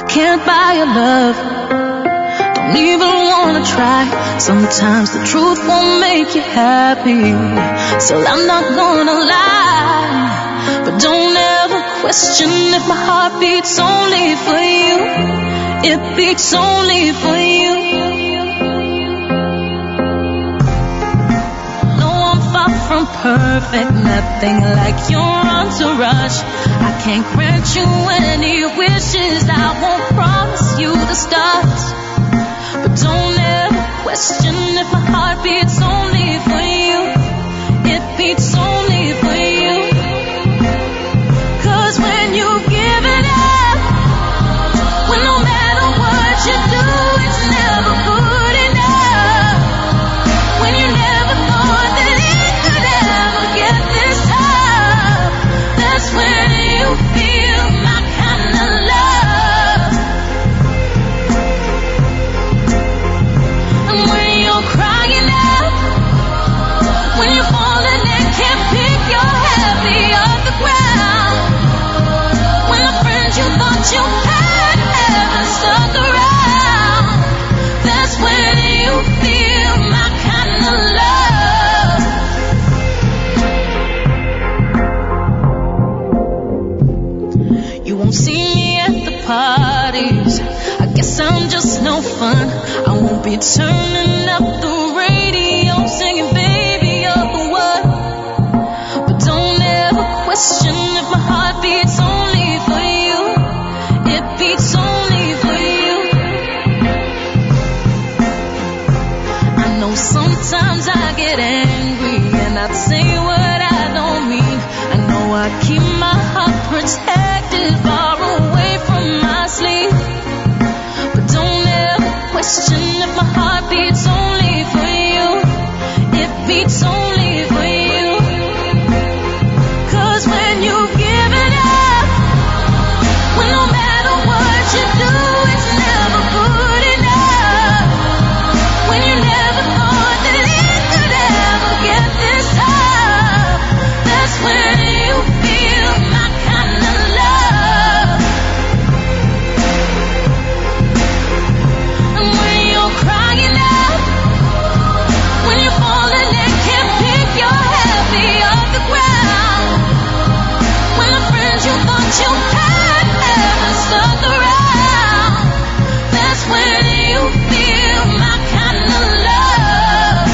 can't buy your love, don't even wanna try. Sometimes the truth won't make you happy, so I'm not gonna lie. But don't ever question if my heart beats only for you. It beats only for you. No, I'm far from perfect, nothing like your entourage. I can't grant you any wishes, I won't promise you the stars. But don't ever question if my heart beats only for you. It beats only for you. 'Cause when you give it up, when no matter what you do, it's never good enough. When you never thought that it could ever get this tough, that's when you feel my kind of love. And when you're crying out, when you're falling and can't pick your happy off the ground, when the friends you thought you had haven't stuck around, that's when you feel my kind of love. You won't see me at the parties, I guess I'm just no fun. I won't be turning up the radio singing baby you're the one. But don't ever question if my heart beats only for you. It beats only for you. I know sometimes I get angry and I'd say what I don't mean. I know I keep my heart protected far away from my sleep. But don't ever question if my heart beats only for you. It beats only for you. 'Cause when you give it up, when no matter what you do, it's never good enough. When you never thought that it could ever get this tough, that's when you feel my kind of love. And when you're crying out, when you're falling and can't pick your happy off the ground, when the friends you thought you had haven't stuck around, that's when you feel my kind of love.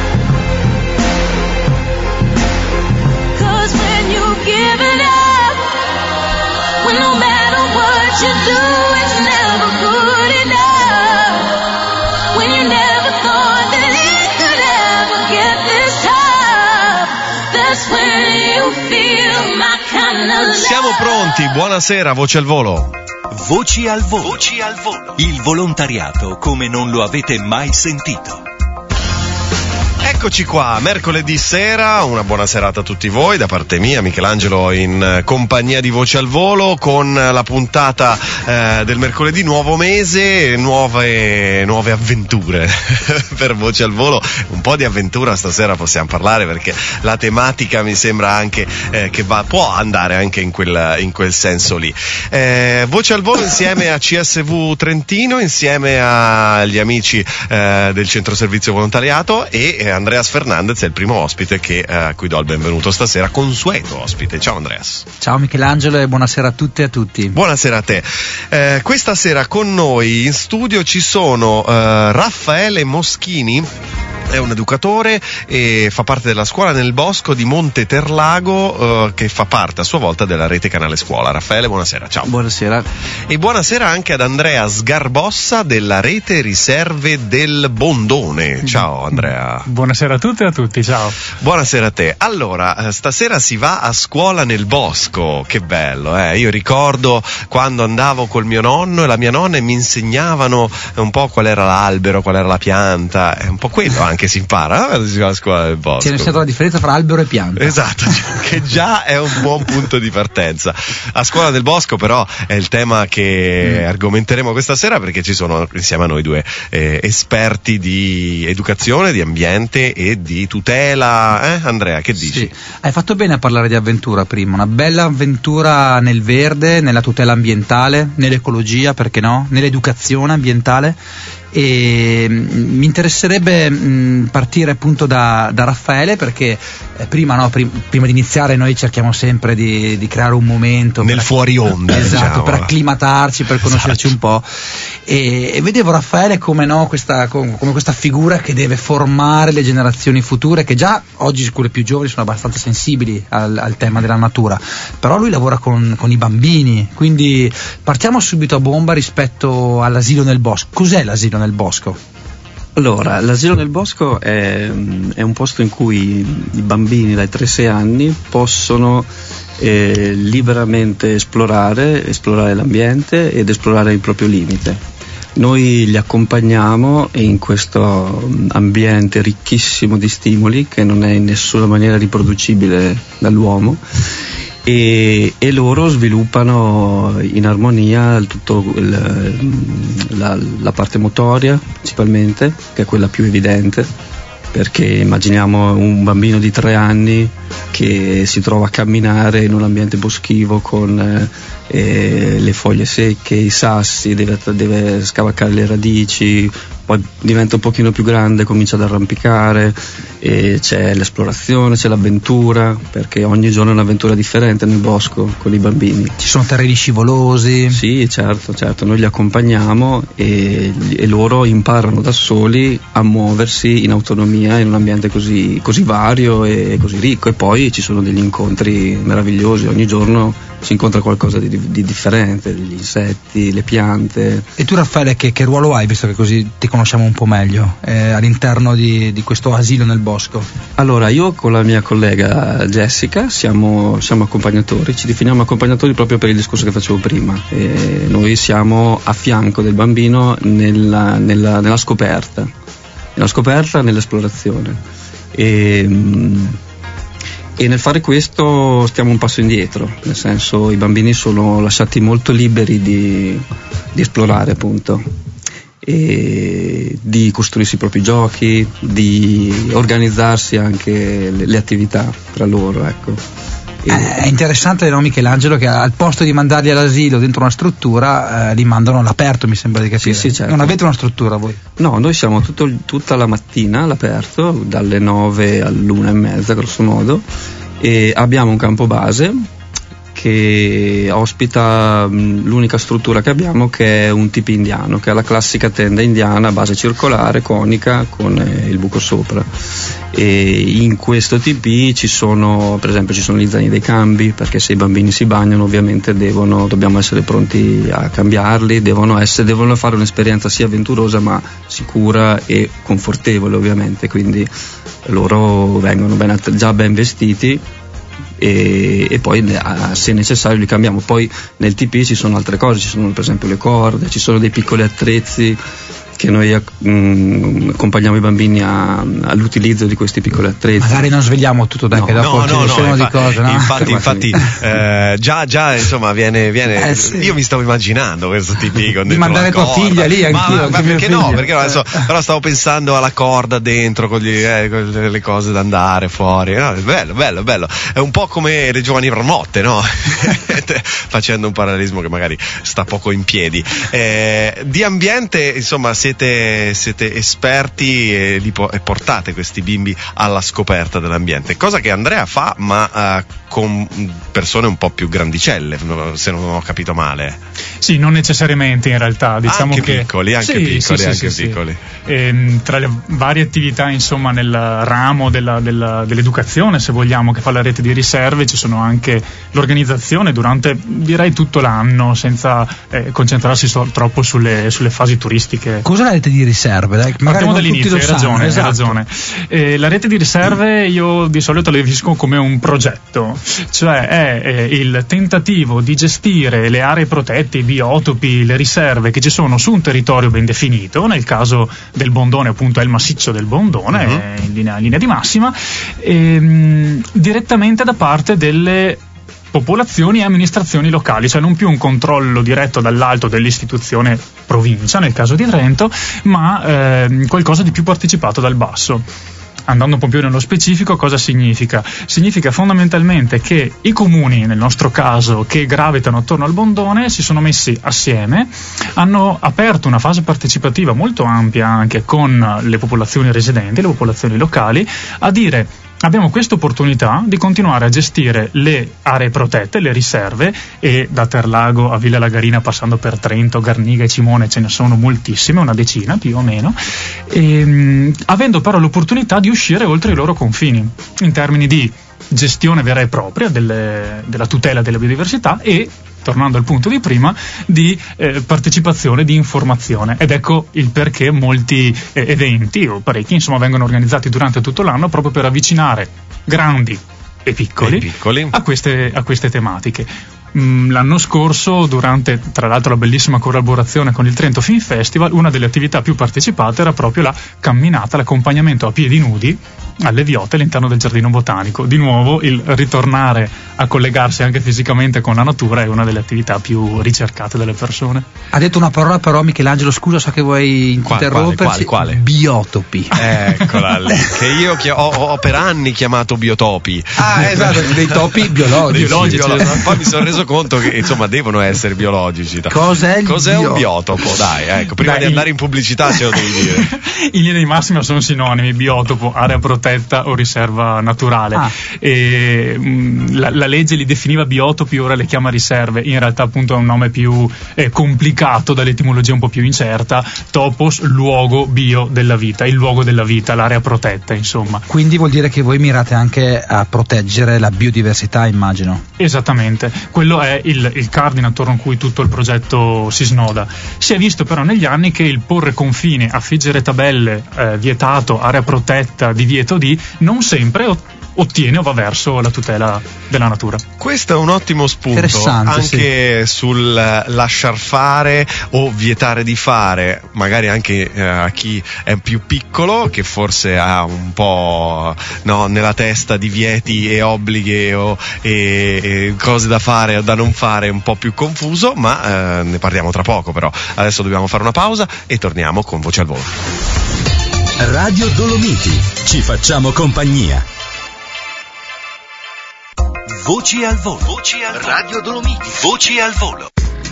'Cause when you give it up, when no matter what you do, it's never good enough. When you never thought that it could ever get this tough, that's when you feel my kind of love. Siamo pronti, buonasera, Voci al Volo. Voci al volo. Voci al volo. Il volontariato come non lo avete mai sentito. Eccoci qua, mercoledì sera, una buona serata a tutti voi, da parte mia, Michelangelo, in compagnia di Voci al Volo, con la puntata del mercoledì, nuovo mese, nuove avventure per Voci al Volo. Un po' di avventura stasera possiamo parlare, perché la tematica mi sembra anche che può andare anche in quel senso lì. Voci al Volo insieme a CSV Trentino, insieme agli amici del Centro Servizio Volontariato, e Andreas Fernandez è il primo ospite a cui do il benvenuto stasera, consueto ospite. Ciao Andreas. Ciao Michelangelo e buonasera a tutte e a tutti. Buonasera a te. Questa sera con noi in studio ci sono Raffaele Moschini, è un educatore e fa parte della scuola nel bosco di Monte Terlago, che fa parte a sua volta della rete Canale Scuola. Raffaele, buonasera. Ciao. Buonasera. E buonasera anche ad Andrea Sgarbossa della rete Riserve del Bondone. Ciao Andrea. Buonasera a tutte e a tutti, ciao. Buonasera a te. Allora, stasera si va a scuola nel bosco, che bello, eh? Io ricordo quando andavo col mio nonno e la mia nonna e mi insegnavano un po' qual era l'albero, qual era la pianta, è un po' quello anche anche si impara alla scuola del bosco. C'è nel la differenza fra albero e pianta. Esatto, che già è un buon punto di partenza. A scuola del bosco però è il tema che argomenteremo questa sera, perché ci sono insieme a noi due esperti di educazione, di ambiente e di tutela. Andrea, che dici? Sì. Hai fatto bene a parlare di avventura prima, una bella avventura nel verde, nella tutela ambientale, nell'ecologia, perché no? Nell'educazione ambientale. E mi interesserebbe partire appunto da Raffaele, perché prima di iniziare noi cerchiamo sempre di creare un momento nel fuori onda, esatto, diciamo, per acclimatarci, per conoscerci un po', e vedevo Raffaele come questa figura che deve formare le generazioni future, che già oggi quelle più giovani sono abbastanza sensibili al tema della natura, però lui lavora con i bambini, quindi partiamo subito a bomba rispetto all'asilo nel bosco. Cos'è l'asilo nel bosco? Allora, l'asilo nel bosco è un posto in cui i bambini dai 3-6 anni possono liberamente esplorare l'ambiente ed esplorare il proprio limite. Noi li accompagniamo in questo ambiente ricchissimo di stimoli, che non è in nessuna maniera riproducibile dall'uomo, e loro sviluppano in armonia la parte motoria principalmente, che è quella più evidente, perché immaginiamo un bambino di 3 anni che si trova a camminare in un ambiente boschivo con le foglie secche, i sassi, deve scavalcare le radici, poi diventa un pochino più grande, comincia ad arrampicare, e c'è l'esplorazione, c'è l'avventura, perché ogni giorno è un'avventura differente nel bosco con i bambini. Ci sono terreni scivolosi? Sì, certo, noi li accompagniamo e loro imparano da soli a muoversi in autonomia in un ambiente così vario e così ricco, e poi ci sono degli incontri meravigliosi, ogni giorno si incontra qualcosa di differente, gli insetti, le piante. E tu, Raffaele, che ruolo hai, visto che così ti conosciamo un po' meglio all'interno di questo asilo nel bosco? Allora, io con la mia collega Jessica siamo accompagnatori, ci definiamo accompagnatori proprio per il discorso che facevo prima. Noi siamo a fianco del bambino nella scoperta, nell'esplorazione. E nel fare questo stiamo un passo indietro, nel senso, i bambini sono lasciati molto liberi di esplorare, appunto, e di costruirsi i propri giochi, di organizzarsi anche le attività tra loro, ecco. È interessante, no, Michelangelo, che al posto di mandarli all'asilo dentro una struttura li mandano all'aperto, mi sembra di capire. Sì, certo. Non avete una struttura voi? No, noi siamo tutta la mattina all'aperto, dalle 9 all'1:30 grosso modo, e abbiamo un campo base che ospita l'unica struttura che abbiamo, che è un tipi indiano, che è la classica tenda indiana a base circolare, conica, con il buco sopra. E in questo tipi per esempio ci sono gli zaini dei cambi, perché se i bambini si bagnano ovviamente dobbiamo essere pronti a cambiarli, devono fare un'esperienza sia avventurosa ma sicura e confortevole, ovviamente, quindi loro vengono già ben vestiti, e poi se necessario li cambiamo. Poi nel TP ci sono altre cose, ci sono per esempio le corde, ci sono dei piccoli attrezzi che noi accompagniamo i bambini all'utilizzo di questi piccoli attrezzi. Magari non svegliamo tutto, dai, che dopo ci sono di cose, no? Infatti già insomma viene sì. Io mi stavo immaginando questo tipico di mandare tua figlia lì, anch'io, ma perché no? Perché no, adesso però stavo pensando alla corda dentro con le cose da andare fuori, no? Bello, è un po' come le giovani marmotte, no? Facendo un parallelismo che magari sta poco in piedi. Di ambiente, insomma, siete esperti e portate questi bimbi alla scoperta dell'ambiente, cosa che Andrea fa, ma con persone un po' più grandicelle, se non ho capito male. Sì, non necessariamente, in realtà, diciamo anche che piccoli. Tra le varie attività, insomma, nel ramo dell'educazione, se vogliamo, che fa la rete di riserve, ci sono anche l'organizzazione durante, direi, tutto l'anno, senza concentrarsi troppo sulle fasi turistiche. cos'è la rete di riserve? Dai, partiamo dall'inizio, hai ragione. La rete di riserve io di solito la definisco come un progetto, cioè è il tentativo di gestire le aree protette, i biotopi, le riserve che ci sono su un territorio ben definito. Nel caso del Bondone appunto è il massiccio del Bondone, in linea di massima, direttamente da parte delle popolazioni e amministrazioni locali, cioè non più un controllo diretto dall'alto dell'istituzione provincia, nel caso di Trento, ma qualcosa di più partecipato dal basso. Andando un po' più nello specifico, cosa significa? Significa fondamentalmente che i comuni, nel nostro caso, che gravitano attorno al Bondone, si sono messi assieme, hanno aperto una fase partecipativa molto ampia anche con le popolazioni residenti, le popolazioni locali, a dire: abbiamo questa opportunità di continuare a gestire le aree protette, le riserve, e da Terlago a Villa Lagarina, passando per Trento, Garniga e Cimone, ce ne sono moltissime, una decina più o meno, avendo però l'opportunità di uscire oltre i loro confini in termini di gestione vera e propria della tutela della biodiversità e, tornando al punto di prima, di partecipazione, di informazione. Ed ecco il perché molti eventi, o parecchi insomma, vengono organizzati durante tutto l'anno proprio per avvicinare grandi e piccoli. A queste tematiche. L'anno scorso, durante tra l'altro la bellissima collaborazione con il Trento Film Festival, una delle attività più partecipate era proprio la camminata, l'accompagnamento a piedi nudi alle viotte all'interno del giardino botanico. Di nuovo il ritornare a collegarsi anche fisicamente con la natura è una delle attività più ricercate dalle persone. Ha detto una parola però, Michelangelo, scusa, so che vuoi interromperci. Quale? Biotopi. Eccola lì, che io ho per anni chiamato biotopi. Esatto, dei topi biologici. Poi mi sono reso conto che insomma devono essere biologici. Cos'è un biotopo? Dai, ecco, prima di andare in pubblicità ce lo devi dire. In linea di massima sono sinonimi: biotopo, area protetta o riserva naturale. La legge li definiva biotopi, ora le chiama riserve. In realtà appunto è un nome più complicato, dall'etimologia un po' più incerta. Topos, luogo, bio, della vita, il luogo della vita, l'area protetta, insomma. Quindi vuol dire che voi mirate anche a proteggere la biodiversità, immagino. Esattamente, quello è il cardine attorno a cui tutto il progetto si snoda. Si è visto però negli anni che il porre confine, affiggere tabelle, vietato, area protetta, divieto di, non sempre ottiene o va verso la tutela della natura. Questo è un ottimo spunto anche sul lasciar fare o vietare di fare, magari anche a chi è più piccolo, che forse ha un po' nella testa divieti e obblighi e cose da fare o da non fare, un po' più confuso, ma ne parliamo tra poco. Però adesso dobbiamo fare una pausa e torniamo con Voci al Volo. Radio Dolomiti, ci facciamo compagnia. Voci al Volo. Radio Dolomiti. Voci al Volo.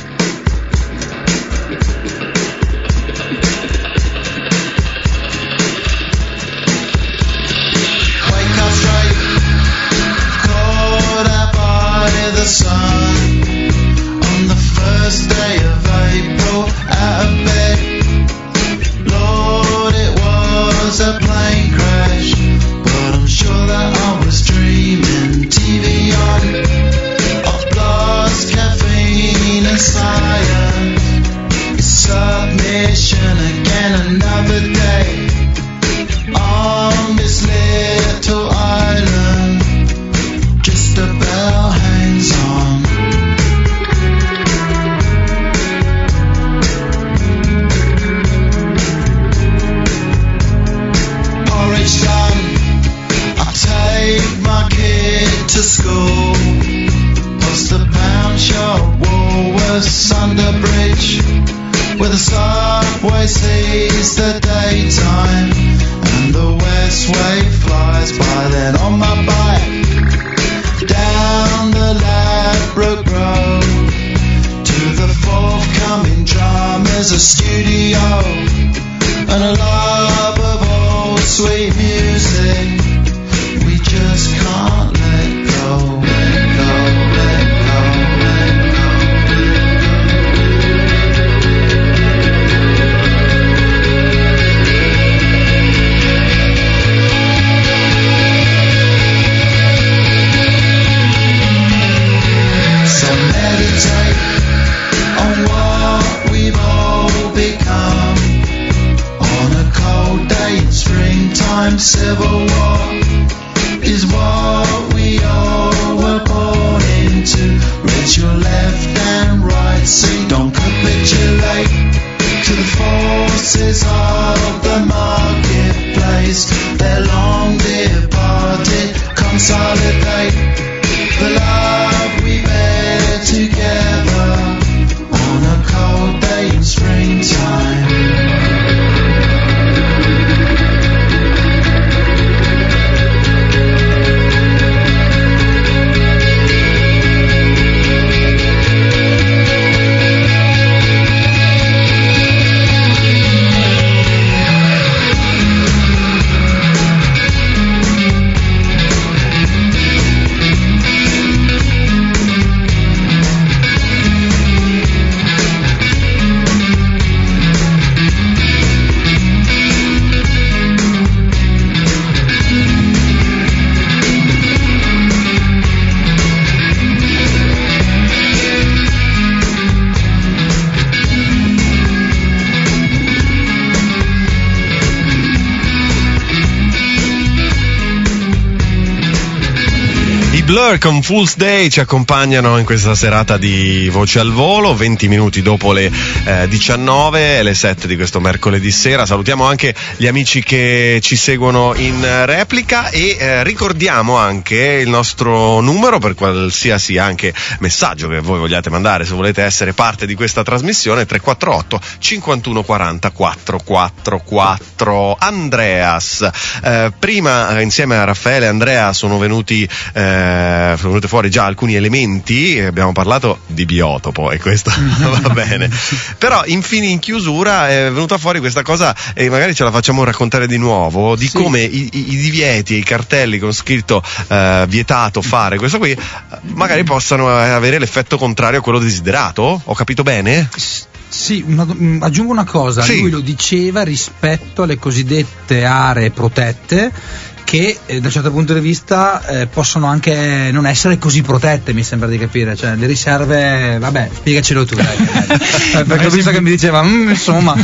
Wake up straight, caught up by the sun. On the first day of April, out of bed. Lord, it was a plane crash, but I'm sure that I was dreaming. TV on, of blast, caffeine and science. Submission again, another day on this little island. Just a bell hangs on. Porridge done, I take my kid to school. Past the pound shop, Woolworths under bridge, where the subway sees the daytime and the Westway flies by. Then on my bike down the Ladbroke Road to the forthcoming Dramas, a studio and a love of old sweet music. We just can't let go, let go, let go, let go. So meditate on what we've all become. civil war is what we all were born into. Raise your left and right, say don't capitulate to the forces of the marketplace. They're long departed, consolidate the love we bear together on a cold day in springtime. Blur con Fool's Day ci accompagnano in questa serata di Voce al Volo, 20 minuti dopo le 19, le 7 di questo mercoledì sera. Salutiamo anche gli amici che ci seguono in replica e ricordiamo anche il nostro numero per qualsiasi anche messaggio che voi vogliate mandare, se volete essere parte di questa trasmissione, 348 51 40 444. Andreas, prima insieme a Raffaele e Andrea sono venute fuori già alcuni elementi, abbiamo parlato di biotopo e questo va bene, però infine in chiusura è venuta fuori questa cosa e magari ce la facciamo raccontare di nuovo di come i divieti e i cartelli con scritto vietato fare questo qui magari possano avere l'effetto contrario a quello desiderato. Ho capito bene? Sì, aggiungo una cosa, sì. Lui lo diceva rispetto alle cosiddette aree protette che da un certo punto di vista possono anche non essere così protette, mi sembra di capire, cioè le riserve, vabbè, spiegacelo tu dai. Perché ho visto che mi diceva insomma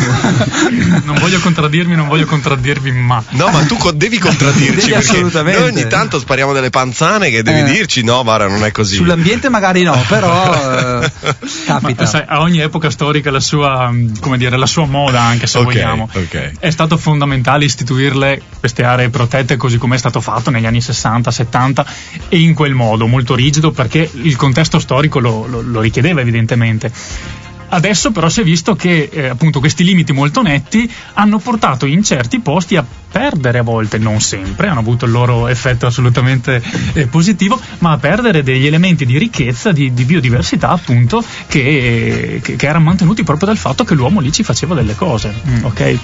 non voglio contraddirvi ma tu devi contraddirci perché assolutamente. Noi ogni tanto spariamo delle panzane che devi dirci no, Vara, non è così. Sull'ambiente magari no, però capita. Ma, sai, a ogni epoca storica la sua, come dire, la sua moda, anche se vogliamo. È stato fondamentale istituirle queste aree protette così come è stato fatto negli anni 60-70 e in quel modo molto rigido perché il contesto storico lo richiedeva evidentemente. Adesso però si è visto che appunto questi limiti molto netti hanno portato in certi posti a perdere, a volte, non sempre, hanno avuto il loro effetto assolutamente positivo, ma a perdere degli elementi di ricchezza, di biodiversità appunto che erano mantenuti proprio dal fatto che l'uomo lì ci faceva delle cose, ok?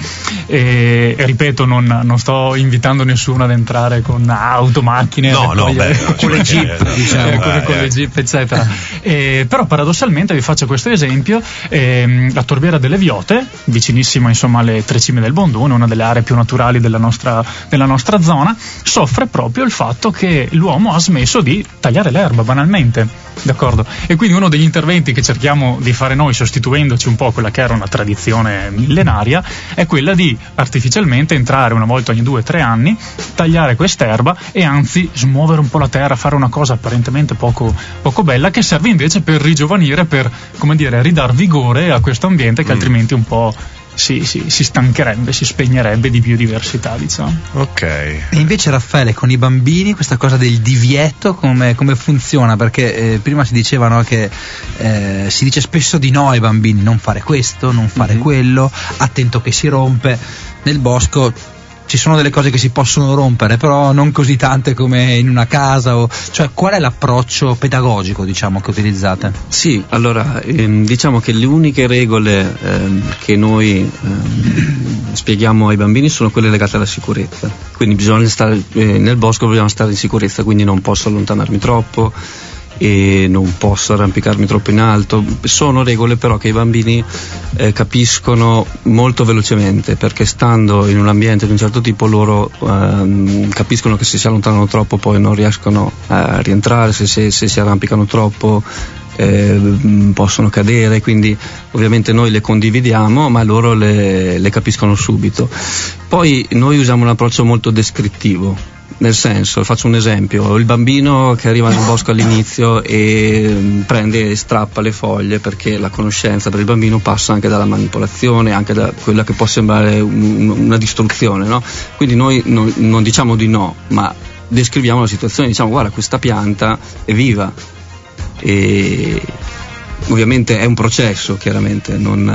E ripeto, non sto invitando nessuno ad entrare con auto, macchine, con le jeep, diciamo, con le jeep eccetera. Però paradossalmente vi faccio questo esempio. La Torbiera delle Viote, vicinissima insomma alle Tre Cime del Bondone, una delle aree più naturali della nostra zona, soffre proprio il fatto che l'uomo ha smesso di tagliare l'erba banalmente, d'accordo? E quindi uno degli interventi che cerchiamo di fare noi, sostituendoci un po' quella che era una tradizione millenaria, è quella di artificialmente entrare una volta ogni 2 o 3 anni, tagliare quest'erba e anzi smuovere un po' la terra, fare una cosa apparentemente poco bella che serve invece per rigiovanire, per, come dire, ridar vigore a questo ambiente che altrimenti un po' si stancherebbe, si spegnerebbe di biodiversità, diciamo. Ok. E invece Raffaele, con i bambini questa cosa del divieto come funziona? Perché prima si diceva, no, che si dice spesso di no ai bambini, non fare questo, non fare quello, attento che si rompe. Nel bosco ci sono delle cose che si possono rompere, però non così tante come in una casa, cioè qual è l'approccio pedagogico, diciamo, che utilizzate? Sì, allora diciamo che le uniche regole che noi spieghiamo ai bambini sono quelle legate alla sicurezza, quindi bisogna stare nel bosco, dobbiamo stare in sicurezza, quindi non posso allontanarmi troppo e non posso arrampicarmi troppo in alto. Sono regole però che i bambini capiscono molto velocemente, perché stando in un ambiente di un certo tipo loro capiscono che se si allontanano troppo poi non riescono a rientrare, se si arrampicano troppo possono cadere, quindi ovviamente noi le condividiamo, ma loro le capiscono subito. Poi noi usiamo un approccio molto descrittivo, nel senso, faccio un esempio: il bambino che arriva nel bosco all'inizio e prende e strappa le foglie, perché la conoscenza per il bambino passa anche dalla manipolazione, anche da quella che può sembrare una distruzione, no? Quindi noi non diciamo di no, ma descriviamo la situazione, diciamo: guarda, questa pianta è viva, e ovviamente è un processo, chiaramente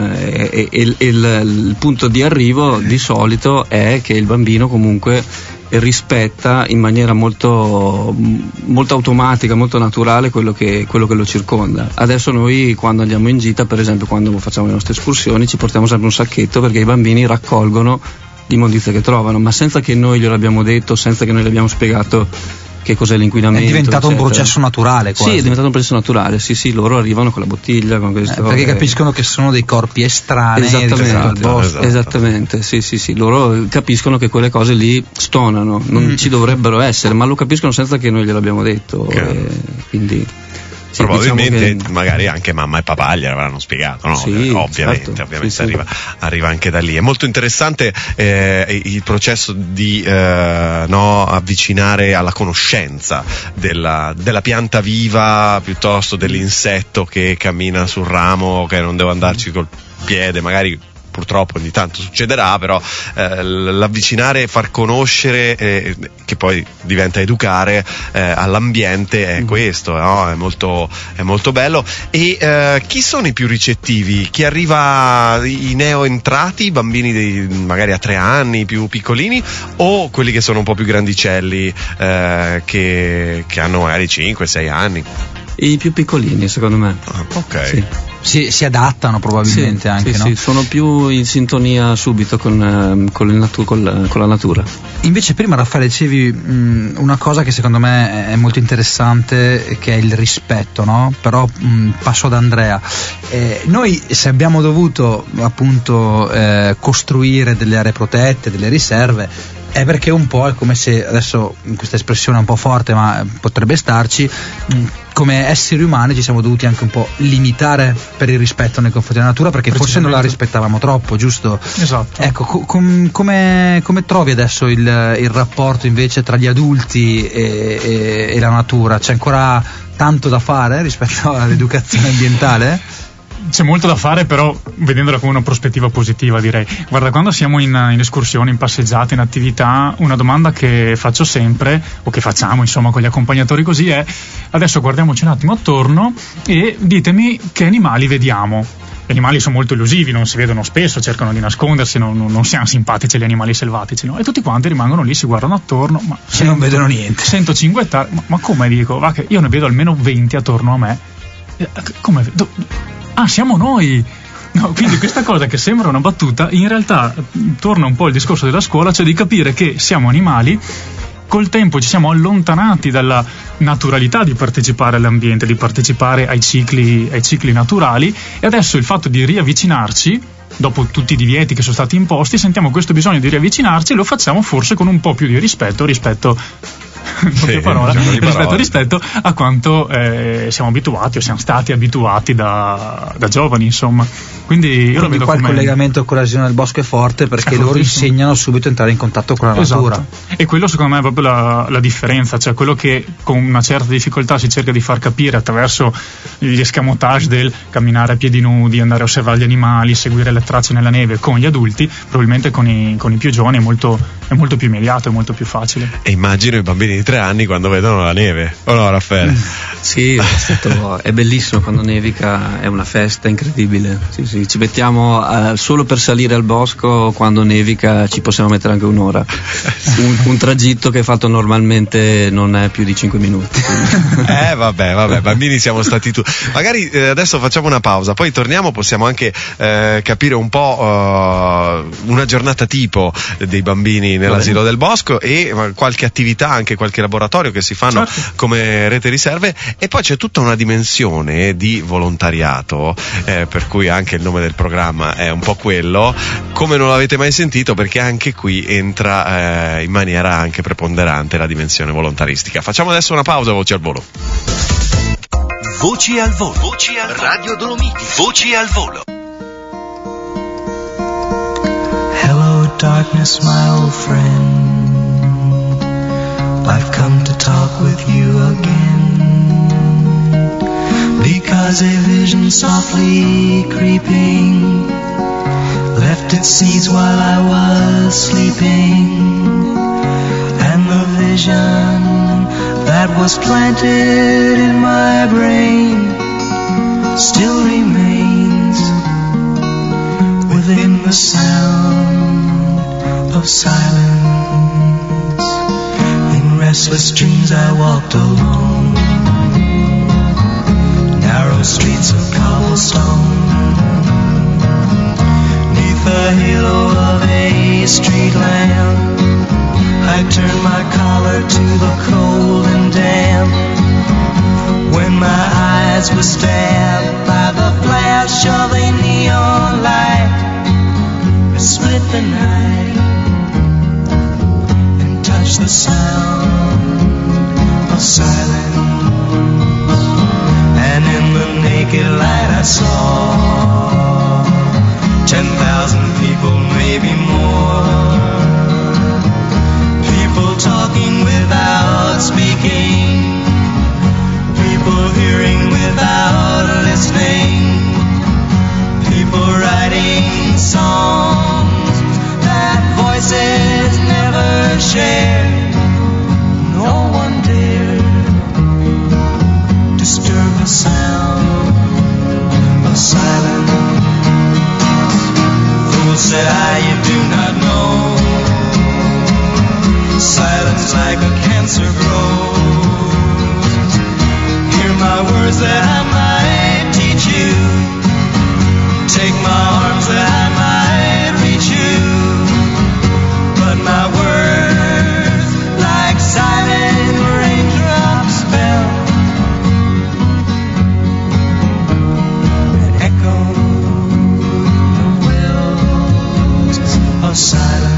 il punto di arrivo di solito è che il bambino comunque rispetta in maniera molto, molto automatica, molto naturale quello che lo circonda. Adesso noi, quando andiamo in gita, per esempio quando facciamo le nostre escursioni, ci portiamo sempre un sacchetto, perché i bambini raccolgono l'immondizia che trovano, ma senza che noi glielo abbiamo detto, senza che noi gli abbiamo spiegato che cos'è l'inquinamento. È diventato eccetera. Un processo naturale quasi. Sì, è diventato un processo naturale, sì, loro arrivano con la bottiglia, con questo. Perché capiscono che sono dei corpi estranei. Esattamente, sì, loro capiscono che quelle cose lì stonano, non ci dovrebbero essere, ma lo capiscono senza che noi gliel'abbiamo detto, quindi sì, probabilmente diciamo che magari anche mamma e papà gli avranno spiegato, no? Sì, ovviamente sì. Arriva anche da lì. È molto interessante il processo di avvicinare alla conoscenza della pianta viva piuttosto dell'insetto che cammina sul ramo, che non devo andarci col piede, magari purtroppo ogni tanto succederà, però l'avvicinare, far conoscere, che poi diventa educare all'ambiente, è questo, no? È molto bello. E chi sono i più ricettivi? Chi arriva, i neoentrati, i bambini magari a 3 anni, più piccolini, o quelli che sono un po' più grandicelli, che hanno magari 5-6 anni? I più piccolini, secondo me. Ok. Sì. Si adattano probabilmente anche, no? Sì, sono più in sintonia subito con la natura. Invece prima, Raffaele, dicevi una cosa che secondo me è molto interessante, che è il rispetto, no? Però passo ad Andrea. Noi, se abbiamo dovuto appunto costruire delle aree protette, delle riserve, è perché un po' è come se, adesso questa espressione è un po' forte ma potrebbe starci, come esseri umani ci siamo dovuti anche un po' limitare per il rispetto nei confronti della natura, perché forse non la rispettavamo troppo, giusto? Esatto. Ecco, come trovi adesso il rapporto invece tra gli adulti e la natura? C'è ancora tanto da fare rispetto all'educazione ambientale? C'è molto da fare, però vedendola con una prospettiva positiva, direi. Guarda, quando siamo in escursioni, in passeggiate, in attività, una domanda che faccio sempre, o che facciamo insomma con gli accompagnatori così, è: adesso guardiamoci un attimo attorno e ditemi che animali vediamo. Gli animali sono molto elusivi, non si vedono spesso, cercano di nascondersi, non siano simpatici gli animali selvatici, no? E tutti quanti rimangono lì, si guardano attorno, ma non vedono niente. Sento cinguettare, ma come, dico? Va, che io ne vedo almeno 20 attorno a me. Come? Siamo noi! No, quindi questa cosa che sembra una battuta, in realtà torna un po' al discorso della scuola, cioè di capire che siamo animali. Col tempo ci siamo allontanati dalla naturalità di partecipare all'ambiente, di partecipare ai cicli naturali, e adesso il fatto di riavvicinarci, dopo tutti i divieti che sono stati imposti, sentiamo questo bisogno di riavvicinarci, e lo facciamo forse con un po' più di rispetto rispetto a quanto siamo abituati o siamo stati abituati da giovani, insomma. Quindi io lo vedo qua come il collegamento con la visione del bosco è forte, perché loro insegnano subito a entrare in contatto con la natura. E quello secondo me è proprio la differenza, cioè quello che con una certa difficoltà si cerca di far capire attraverso gli escamotage del camminare a piedi nudi, andare a osservare gli animali, seguire le tracce nella neve con gli adulti, probabilmente con i più giovani è molto più immediato, è molto più facile. E immagino i bambini di 3 anni quando vedono la neve, o no, Raffaele? Sì, è bellissimo quando nevica, è una festa incredibile. Sì, ci mettiamo solo per salire al bosco, quando nevica ci possiamo mettere anche un'ora. Un tragitto che fatto normalmente non è più di 5 minuti. Vabbè, bambini siamo stati tu. Magari adesso facciamo una pausa, poi torniamo, possiamo anche capire un po' una giornata tipo dei bambini nell'asilo del bosco, e qualche attività, anche qualche laboratorio che si fanno come rete riserve. E poi c'è tutta una dimensione di volontariato, per cui anche il nome del programma è un po' quello, come non l'avete mai sentito, perché anche qui entra in maniera anche preponderante la dimensione volontaristica. Facciamo adesso una pausa, Voci al Volo. Voci al volo. Voci al Radio Dolomiti. Voci al volo. Hello, darkness, my old friend. I've come to talk with you again. Because a vision softly creeping left its seeds while I was sleeping. And the vision that was planted in my brain still remains within the sound of silence. In restless dreams I walked alone, narrow streets of cobblestone, neath the halo of a street lamp. I turned my collar to the cold and damp. When my eyes were stabbed by the flash of a neon light, it split the night and touched the sound of silence. And in the naked light I saw 10,000 people, maybe more. People talking without speaking, people hearing without listening, people writing songs that voices never shared. No one dared disturb the sound of silence. Fools said you do not know. Silence like a cancer grows. Hear my words that I might teach you. Take my arms that I might reach you. But my words, like silent raindrops, fell and echoed the wells of silence.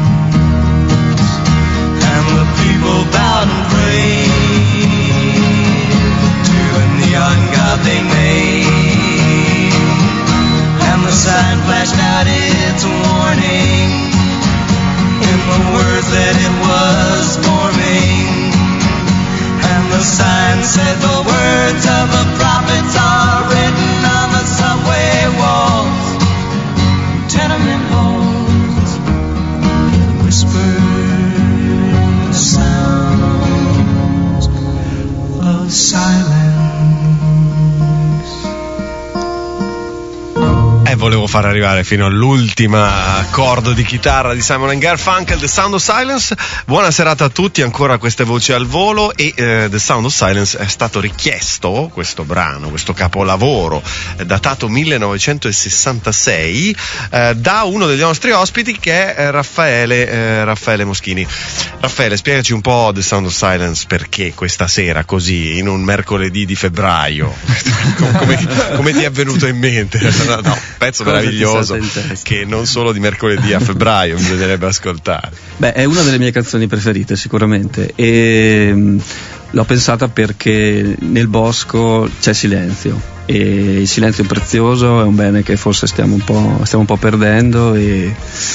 People bowed and prayed to a neon god they made, and the sign flashed out its warning in the words that it was forming. And the sign said the words of the prophets are written on the subway walls, tenement halls, whispered sounds of silence. Volevo far arrivare fino all'ultimo accordo di chitarra di Simon & Garfunkel, The Sound of Silence. Buona serata a tutti, ancora queste voci al volo. E The Sound of Silence è stato richiesto, questo brano, questo capolavoro datato 1966 da uno degli nostri ospiti, che è Raffaele Moschini. Raffaele, spiegaci un po' The Sound of Silence, perché questa sera così, in un mercoledì di febbraio, come ti è venuto in mente? No, pezzo meraviglioso che non solo di mercoledì a febbraio bisognerebbe ascoltare. Beh, è una delle mie canzoni preferite sicuramente, e l'ho pensata perché nel bosco c'è silenzio, e il silenzio è prezioso, è un bene che forse stiamo un po' perdendo, e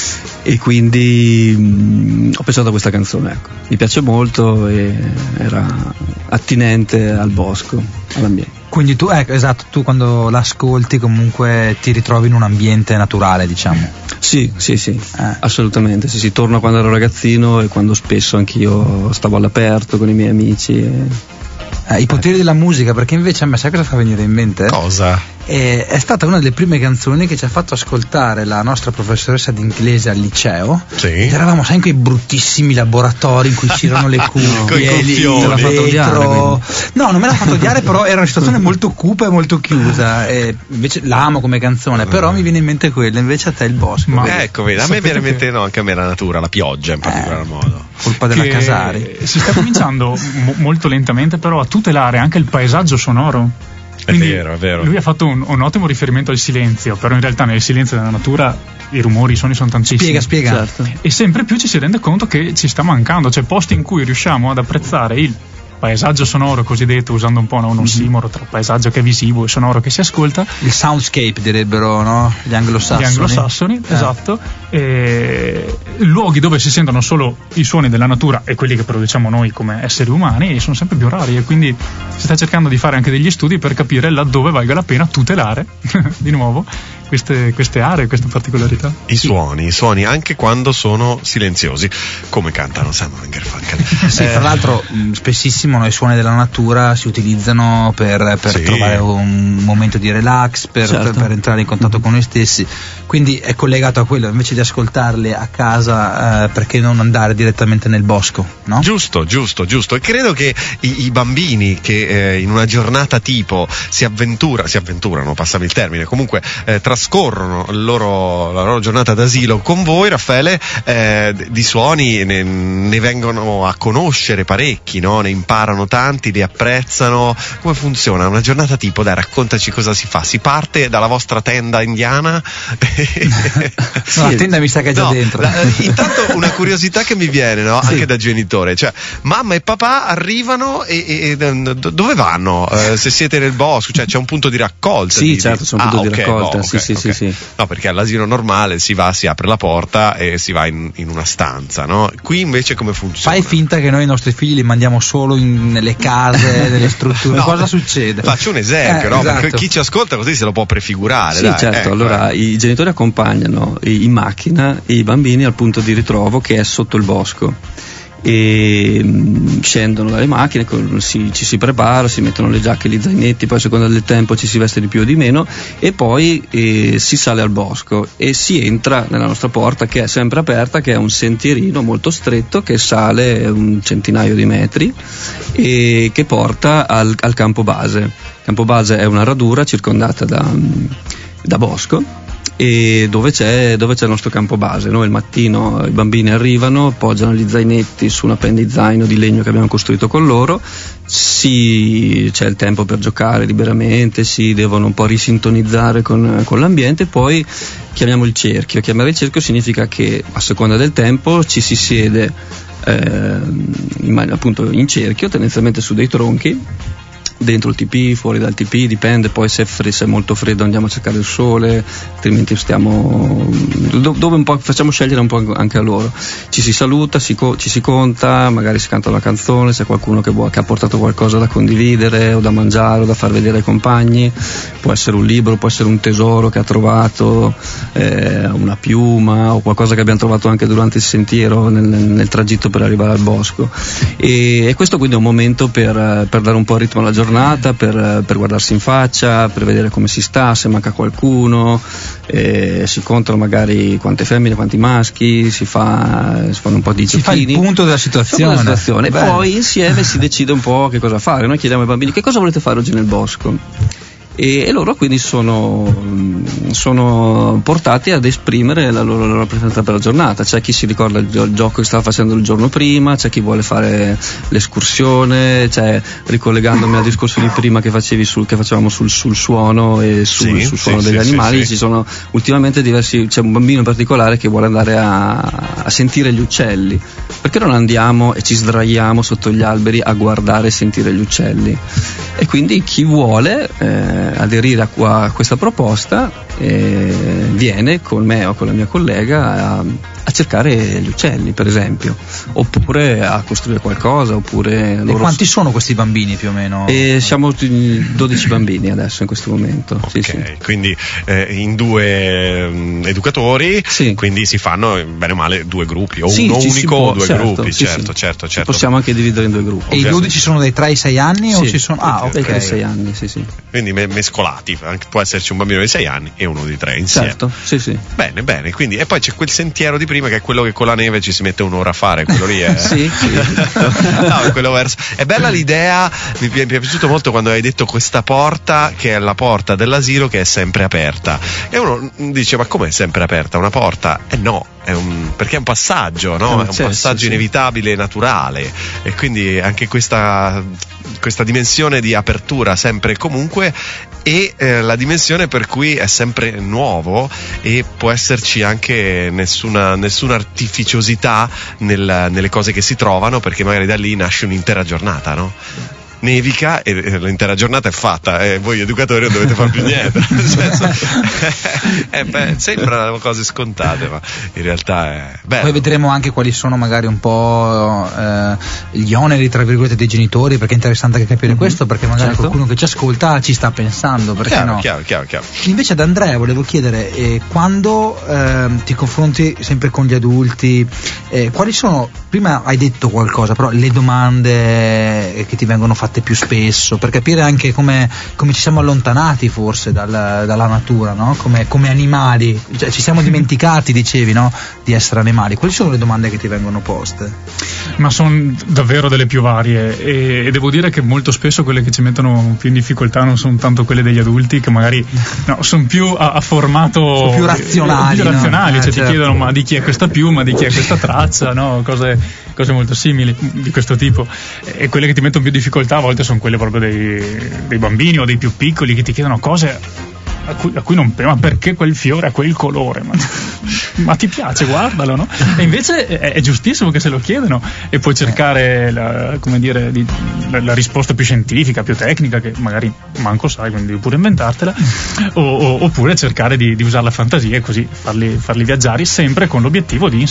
quindi ho pensato a questa canzone, ecco. Mi piace molto e era attinente al bosco, all'ambiente. Quindi tu, esatto, tu quando l'ascolti comunque ti ritrovi in un ambiente naturale, diciamo. Sì, assolutamente, sì, torno a quando ero ragazzino e quando spesso anch'io stavo all'aperto con i miei amici. I poteri della musica, perché invece a me sai cosa fa venire in mente? Cosa? È stata una delle prime canzoni che ci ha fatto ascoltare la nostra professoressa di inglese al liceo. Sì. Ed eravamo sai in quei bruttissimi laboratori in cui c'erano le cuffie, il vetro. No, non me l'ha fatto odiare, però era una situazione molto cupa e molto chiusa. E invece l'amo come canzone, però mi viene in mente quella, invece a te il bosco. Ma ecco, vedi, a me viene in mente anche a me la natura, la pioggia in particolar modo. Colpa della Casari. Si sta cominciando molto lentamente però a tutelare anche il paesaggio sonoro. Quindi è vero. Lui ha fatto un ottimo riferimento al silenzio, però in realtà nel silenzio della natura i rumori, i suoni sono tantissimi. Spiega. Certo. E sempre più ci si rende conto che ci sta mancando, cioè posti in cui riusciamo ad apprezzare il paesaggio sonoro cosiddetto, usando un po' un ossimoro tra paesaggio che è visivo e sonoro che si ascolta. Il soundscape direbbero, no? Gli anglosassoni. Esatto. E luoghi dove si sentono solo i suoni della natura e quelli che produciamo noi come esseri umani sono sempre più rari, e quindi si sta cercando di fare anche degli studi per capire laddove valga la pena tutelare di nuovo queste aree, queste particolarità. I suoni anche quando sono silenziosi, come cantano Simon & Garfunkel. Sì, tra l'altro spessissimo i suoni della natura si utilizzano per trovare un momento di relax, per entrare in contatto con noi stessi, quindi è collegato a quello. Invece di ascoltarli a casa, perché non andare direttamente nel bosco, no? Giusto. E credo che i bambini che in una giornata tipo si avventurano, passami il termine, comunque trascorrono la loro giornata d'asilo con voi, Raffaele, di suoni ne vengono a conoscere parecchi, no? Ne imparano tanti, li apprezzano. Come funziona una giornata tipo? Dai, raccontaci cosa si fa. Si parte dalla vostra tenda indiana? No, la tenda mi sa che è già dentro. Intanto una curiosità che mi viene, no? Anche da genitore, cioè mamma e papà arrivano e dove vanno? Se siete nel bosco, cioè c'è un punto di raccolta? Sì, certo, c'è un punto di raccolta. Sì. No, perché all'asilo normale si apre la porta e si va in una stanza, no? Qui invece come funziona? Fai finta che noi i nostri figli li mandiamo solo nelle case, nelle strutture. No, cosa succede? Faccio un esempio, no? Esatto. Perché chi ci ascolta così se lo può prefigurare. Sì, certo. Allora i genitori accompagnano in macchina i bambini al punto di ritrovo che è sotto il bosco, e scendono dalle macchine, ci si prepara, si mettono le giacche, gli zainetti, poi a seconda del tempo ci si veste di più o di meno, e poi si sale al bosco e si entra nella nostra porta, che è sempre aperta, che è un sentierino molto stretto che sale un centinaio di metri e che porta al campo base. Il campo base è una radura circondata da bosco, e dove c'è il nostro campo base. Noi il mattino i bambini arrivano, appoggiano gli zainetti su un appendizaino di legno che abbiamo costruito con loro, c'è il tempo per giocare liberamente, si devono un po' risintonizzare con l'ambiente, poi chiamiamo il cerchio. Chiamare il cerchio significa che a seconda del tempo ci si siede appunto in cerchio, tendenzialmente su dei tronchi, dentro il TP, fuori dal TP, dipende. Poi se è molto freddo andiamo a cercare il sole, altrimenti stiamo dove un po' facciamo scegliere un po' anche a loro. Ci si saluta, ci si conta, magari si canta una canzone, se c'è qualcuno che ha portato qualcosa da condividere o da mangiare o da far vedere ai compagni. Può essere un libro, può essere un tesoro che ha trovato, una piuma o qualcosa che abbiamo trovato anche durante il sentiero nel tragitto per arrivare al bosco, e questo quindi è un momento per dare un po' il ritmo alla giornata, per guardarsi in faccia, per vedere come si sta, se manca qualcuno, si contano magari quante femmine, quanti maschi, si fanno un po' di giochini, si fa il punto della situazione. Poi insieme si decide un po' che cosa fare. Noi chiediamo ai bambini: che cosa volete fare oggi nel bosco? E loro quindi sono portati ad esprimere la loro rappresentanza per la giornata. C'è chi si ricorda il gioco che stava facendo il giorno prima, c'è chi vuole fare l'escursione, ricollegandomi al discorso di prima che facevamo sul suono e sul suono degli animali. Ci sono ultimamente c'è un bambino in particolare che vuole andare a sentire gli uccelli. Perché non andiamo e ci sdraiamo sotto gli alberi a guardare e sentire gli uccelli? E quindi chi vuole aderire a questa proposta viene con me o con la mia collega a cercare gli uccelli, per esempio, oppure a costruire qualcosa, oppure E quanti sono questi bambini più o meno? Siamo 12 bambini adesso in questo momento. Okay, sì. Quindi in due educatori, quindi si fanno bene o male due gruppi, o uno unico o due gruppi, certo. Possiamo anche dividere in due gruppi. E i 12 sono dai 3 ai 6 anni? O ci sono? Dai 3 ai 6 anni, sì. Quindi mescolati, può esserci un bambino di 6 anni e uno di 3 insieme. Certo, sì. Bene, quindi, e poi c'è quel sentiero di prima che è quello che con la neve ci si mette un'ora a fare, quello lì è sì. No, quello verso. È bella l'idea, mi è piaciuto molto quando hai detto questa porta che è la porta dell'asilo che è sempre aperta, e uno dice: ma com'è sempre aperta una porta? No, perché è un passaggio, no? È un passaggio inevitabile e naturale, e quindi anche questa questa dimensione di apertura sempre e comunque, e la dimensione per cui è sempre nuovo e può esserci anche nessuna artificiosità nelle cose che si trovano, perché magari da lì nasce un'intera giornata, no? Nevica e l'intera giornata è fatta e voi educatori non dovete fare più niente. Nel senso, sembrano cose scontate, ma in realtà è bello. Poi vedremo anche quali sono magari un po' gli oneri tra virgolette dei genitori, perché è interessante anche capire questo, perché magari qualcuno che ci ascolta ci sta pensando, perché chiaro. Invece ad Andrea volevo chiedere, quando ti confronti sempre con gli adulti, quali sono, prima hai detto qualcosa, però le domande che ti vengono fatte più spesso, per capire anche come ci siamo allontanati forse dalla natura, no? Come animali, cioè, ci siamo dimenticati, dicevi, no? Di essere animali. Quali sono le domande che ti vengono poste? Ma sono davvero delle più varie, e devo dire che molto spesso quelle che ci mettono più in difficoltà non sono tanto quelle degli adulti, che magari sono più a formato, sono più razionali, no? Cioè certo. Ti chiedono ma di chi è questa piuma, di chi è questa traccia, no? Cose molto simili di questo tipo, e quelle che ti mettono più difficoltà a volte sono quelle proprio dei bambini o dei più piccoli, che ti chiedono cose a cui non, ma perché quel fiore ha quel colore, ma ti piace, guardalo, no? E invece è giustissimo che se lo chiedono, e puoi cercare la risposta più scientifica, più tecnica, che magari manco sai, quindi devi pure inventartela, oppure cercare di usare la fantasia e così farli viaggiare, sempre con l'obiettivo di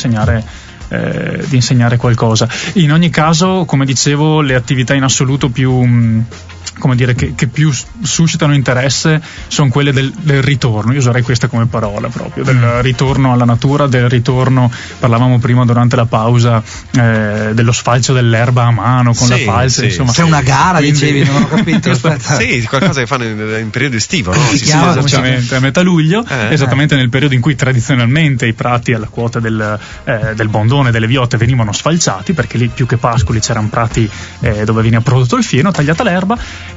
insegnare qualcosa. In ogni caso, come dicevo, le attività in assoluto più che più suscitano interesse sono quelle del ritorno. Io userei questa come parola, proprio del ritorno alla natura, del ritorno, parlavamo prima durante la pausa, dello sfalcio dell'erba a mano con la falce, insomma. C'è una gara, quindi, dicevi, non ho capito. Sì, qualcosa che fanno in periodo estivo, no? Sì, esattamente, a metà luglio, esattamente nel periodo in cui tradizionalmente i prati alla quota del bondone, delle viotte, venivano sfalciati, perché lì più che pascoli c'erano prati dove veniva prodotto il fieno, tagliata l'erba,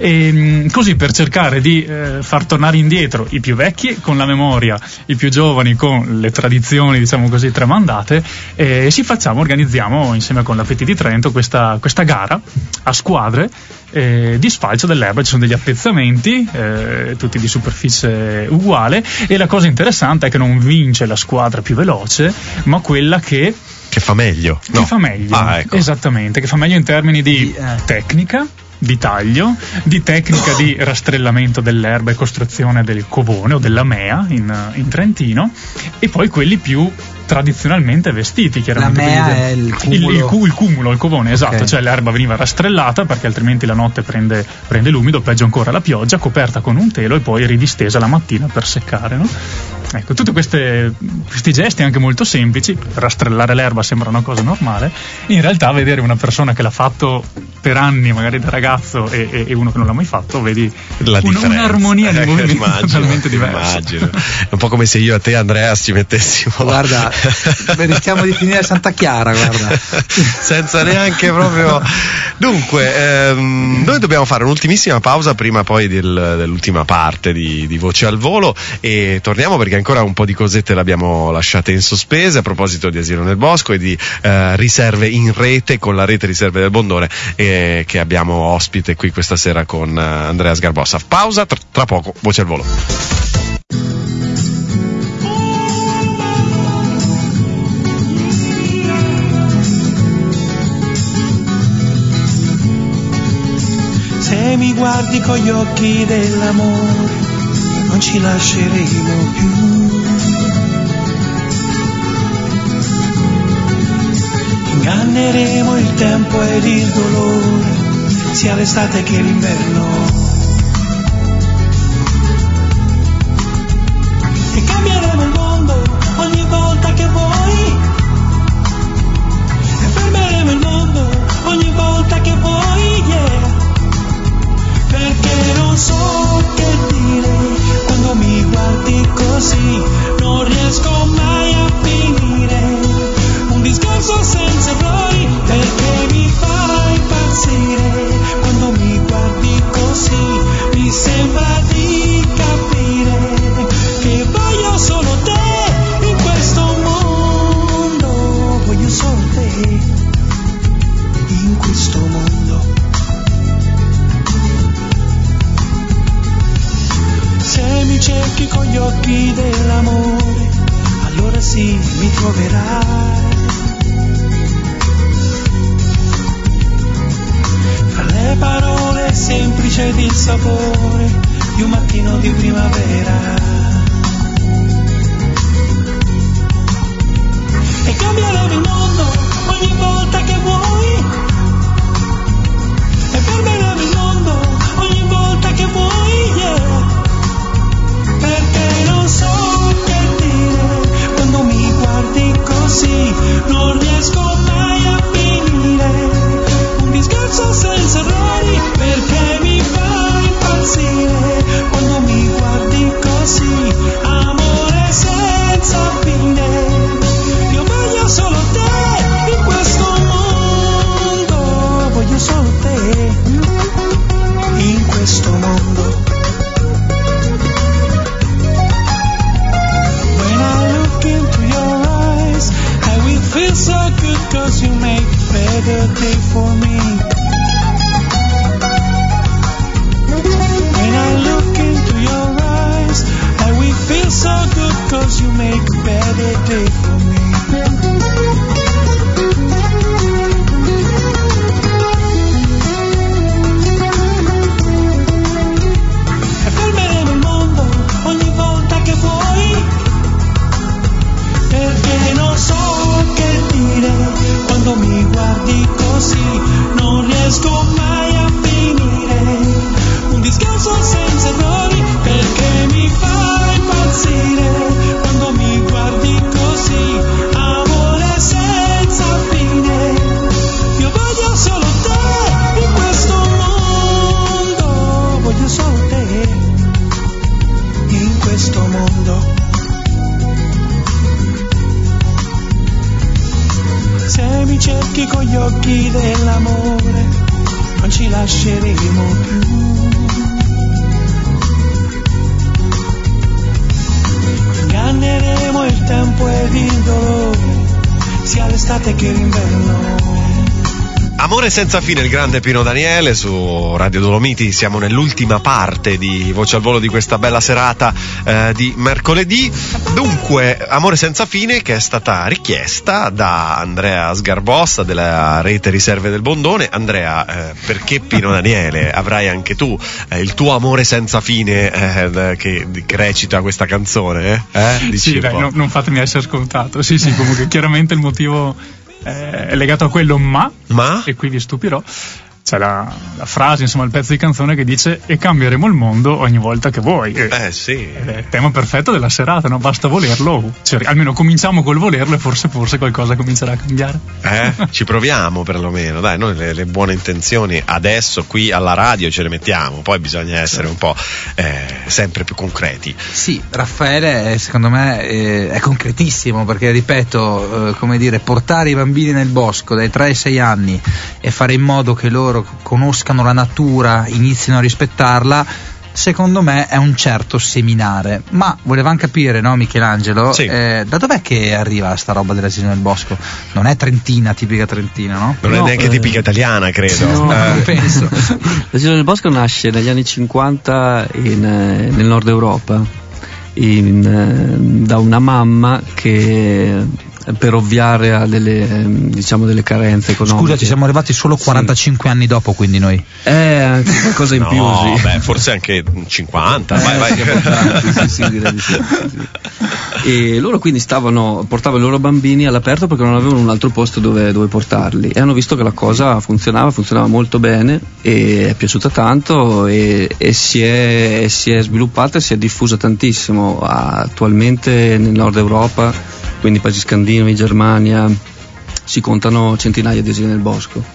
e così, per cercare di far tornare indietro i più vecchi con la memoria, i più giovani con le tradizioni, diciamo così, tramandate, organizziamo insieme con la Petit di Trento questa gara a squadre di sfalcio dell'erba. Ci sono degli appezzamenti, tutti di superficie uguale, e la cosa interessante è che non vince la squadra più veloce, ma quella che fa meglio. Che fa meglio, ecco. Esattamente, che fa meglio in termini di tecnica, di taglio, di tecnica di rastrellamento dell'erba e costruzione del covone o della mea in Trentino, e poi quelli più tradizionalmente vestiti, chiaramente. La mea è il cumulo. Il covone, esatto, cioè l'erba veniva rastrellata, perché altrimenti la notte prende l'umido, peggio ancora la pioggia, coperta con un telo e poi ridistesa la mattina per seccare, no? Ecco, tutti questi gesti anche molto semplici. Rastrellare l'erba sembra una cosa normale, in realtà vedere una persona che l'ha fatto per anni, magari da ragazzo, e uno che non l'ha mai fatto, vedi un'armonia di movimento totalmente diversa. Immagino. È un po' come se io e te, Andrea, ci mettessimo, guarda, rischiamo di finire a Santa Chiara, guarda. Senza neanche proprio. Dunque, noi dobbiamo fare un'ultimissima pausa prima poi dell'ultima parte di Voce al Volo, e torniamo perché ancora un po' di cosette le abbiamo lasciate in sospese a proposito di Asilo nel Bosco e di riserve in rete, con la rete riserve del Bondone, che abbiamo ospite qui questa sera con Andrea Sgarbossa. Pausa, tra poco Voce al Volo. Se mi guardi con gli occhi dell'amore, non ci lasceremo più. Inganneremo il tempo ed il dolore, sia l'estate che l'inverno. E cambieremo il mondo ogni volta che vuoi. E fermeremo il mondo ogni volta che vuoi, yeah. Perché non so che dire quando mi guardi così, non riesco mai a finire un discorso senza errori, perché mi fai impazzire quando mi guardi così. troverai. Fra le parole semplici ed il sapore di un mattino di primavera. E cambieremo il mondo ogni volta che vuoi. E fermeremo il mondo ogni volta che vuoi, yeah. Perché non so che dire quando mi guardi così, non riesco mai a finire un discorso senza errori, perché mi fai impazzire quando mi guardi così, amore senza fine. Io voglio solo te in questo mondo, voglio solo te in questo mondo. When I look into your eyes, I will feel so good, 'cause you make a better day for me. When I look into your eyes, I will feel so good, 'cause you make a better day for me. E fermeremo il mondo ogni volta che vuoi, perché non so che dire quando mi guardi così, non riesco mai a finire un discorso senza errori, perché mi fai impazzire quando mi guardi così, amore senza fine. Io voglio solo te in questo mondo, voglio solo te in questo mondo. Se mi cerchi con gli occhi dell'amore, non ci lasceremo più. Inganneremo il tempo ed il dolore, sia l'estate che l'inverno. Amore senza fine, il grande Pino Daniele su Radio Dolomiti. Siamo nell'ultima parte di Voce al Volo di questa bella serata di mercoledì. Dunque, Amore senza fine, che è stata richiesta da Andrea Sgarbossa della rete Riserve del Bondone. Andrea, perché Pino Daniele? Avrai anche tu il tuo amore senza fine che recita questa canzone? Dici sì, dai, non fatemi essere scontato. Sì, comunque chiaramente il motivo è legato a quello, ma? E qui vi stupirò, c'è la frase, insomma il pezzo di canzone che dice: e cambieremo il mondo ogni volta che vuoi. Sì. Ed è il tema perfetto della serata, no? Basta volerlo, cioè, almeno cominciamo col volerlo e forse qualcosa comincerà a cambiare. Ci proviamo perlomeno, dai, noi le buone intenzioni adesso qui alla radio ce le mettiamo, poi bisogna essere un po' sempre più concreti. Sì, Raffaele secondo me è concretissimo, perché ripeto, come dire, portare i bambini nel bosco dai 3 ai 6 anni e fare in modo che loro conoscano la natura, inizino a rispettarla, secondo me è un certo seminare. Ma volevamo capire, no, Michelangelo, sì. Da dov'è che arriva sta roba dell'asilo nel bosco? Non è trentina, tipica trentina, no? Non è neanche tipica italiana, credo. No, non penso. L'asilo nel bosco nasce negli anni 50 nel nord Europa, da una mamma che, per ovviare a delle carenze economiche. Scusa, ci siamo arrivati solo 45 anni dopo, quindi noi. Anche qualcosa in più, sì. Beh, forse anche 50. Vai. Sì, direi di sì. E loro quindi portavano i loro bambini all'aperto perché non avevano un altro posto dove portarli, e hanno visto che la cosa funzionava molto bene, e è piaciuta tanto, e si è sviluppata e si è diffusa tantissimo. Attualmente nel nord Europa, quindi paesi scandinavi, Germania, si contano centinaia di asili nel bosco,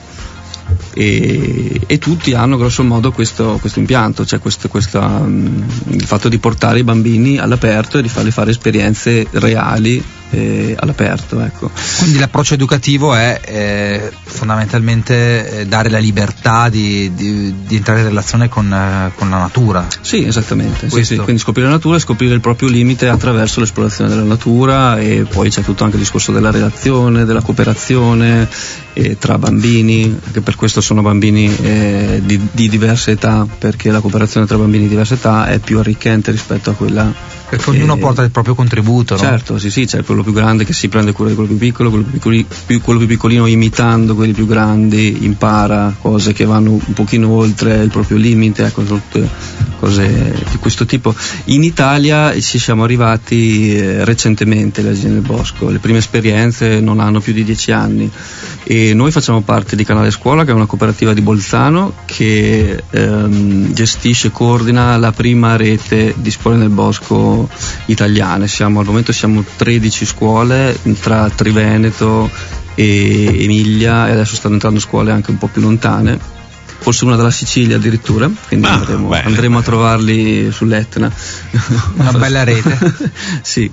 e tutti hanno grosso modo questo impianto, cioè il fatto di portare i bambini all'aperto e di farli fare esperienze reali all'aperto, ecco. Quindi l'approccio educativo è fondamentalmente dare la libertà di entrare in relazione con la natura. Sì, esattamente, sì. Quindi scoprire la natura e scoprire il proprio limite attraverso l'esplorazione della natura, e poi c'è tutto anche il discorso della relazione, della cooperazione, tra bambini, che per questo sono bambini di diverse età, perché la cooperazione tra bambini di diverse età è più arricchente rispetto a quella. Perché ognuno porta il proprio contributo, no? Certo, sì, c'è quello più grande che si prende cura di quello più piccolo, quello più piccolino imitando quelli più grandi impara cose che vanno un pochino oltre il proprio limite, ecco, tutte cose di questo tipo. In Italia ci siamo arrivati recentemente alle Asili del Bosco, le prime esperienze non hanno più di 10 anni e noi facciamo parte di Canale Scuola, che è una cooperativa di Bolzano che gestisce e coordina la prima rete di scuole nel bosco italiane. Al momento siamo 13 scuole tra Triveneto e Emilia, e adesso stanno entrando scuole anche un po' più lontane, forse una dalla Sicilia addirittura, quindi andremo a trovarli sull'Etna. Una bella rete. Sì.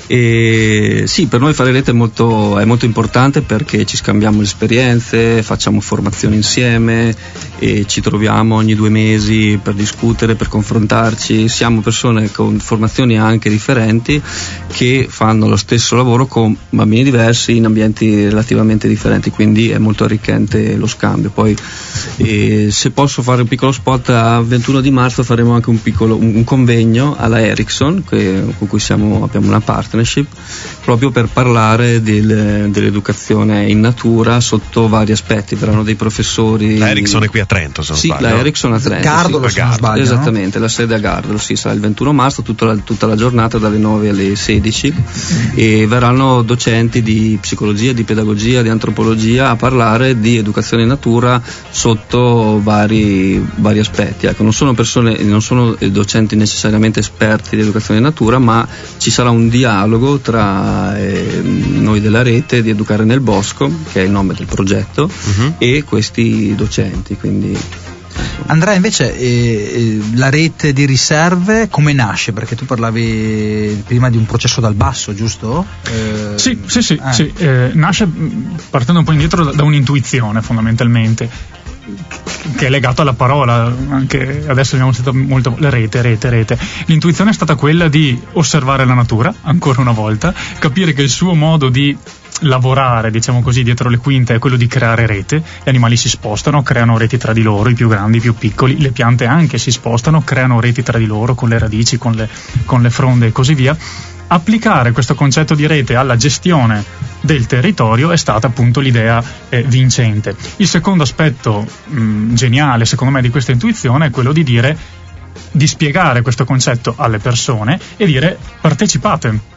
Sì, per noi fare rete è molto importante, perché ci scambiamo le esperienze, facciamo formazioni insieme e ci troviamo ogni 2 mesi per discutere, per confrontarci. Siamo persone con formazioni anche differenti che fanno lo stesso lavoro con bambini diversi in ambienti relativamente differenti, quindi è molto arricchente lo scambio. Poi se posso fare un piccolo spot, a 21 di marzo faremo anche un convegno alla Ericsson con cui abbiamo una partnership, proprio per parlare dell'educazione in natura sotto vari aspetti. Verranno dei professori. La Ericsson è qui a Trento, se non sbaglio. La Ericsson a Trento. Gardolo, se non sbaglio. Esattamente, no? La sede a Gardolo, sì, sarà il 21 marzo, tutta la giornata dalle 9 alle 16, e verranno docenti di psicologia, di pedagogia, di antropologia a parlare di educazione in natura sotto vari aspetti. Ecco, non sono docenti necessariamente esperti di educazione in natura, ma ci sarà un dialogo tra noi della rete di Educare nel Bosco, che è il nome del progetto, e questi docenti. Quindi Andrea, invece la rete di riserve come nasce? Perché tu parlavi prima di un processo dal basso, giusto? Sì. Nasce partendo un po' indietro da un'intuizione, fondamentalmente, che è legato alla parola. Anche adesso abbiamo sentito molto la rete. L'intuizione è stata quella di osservare la natura, ancora una volta, capire che il suo modo di lavorare, diciamo così, dietro le quinte è quello di creare rete. Gli animali si spostano, creano reti tra di loro, i più grandi, i più piccoli, le piante anche si spostano, creano reti tra di loro con le radici, con le fronde e così via. Applicare questo concetto di rete alla gestione del territorio è stata appunto l'idea vincente. Il secondo aspetto geniale, secondo me, di questa intuizione è quello di spiegare questo concetto alle persone e dire: partecipate